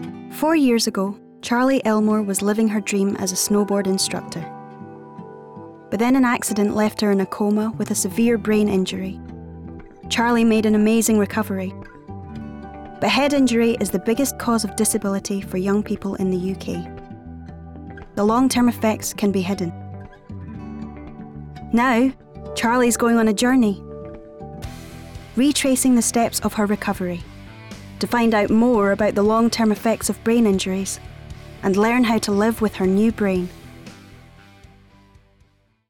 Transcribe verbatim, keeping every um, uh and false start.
Four years ago, Charlie Elmore was living her dream as a snowboard instructor. But then an accident left her in a coma with a severe brain injury. Charlie made an amazing recovery. But head injury is the biggest cause of disability for young people in the U K. The long-term effects can be hidden. Now, Charlie's going on a journey, retracing the steps of her recovery to find out more about the long-term effects of brain injuries and learn how to live with her new brain.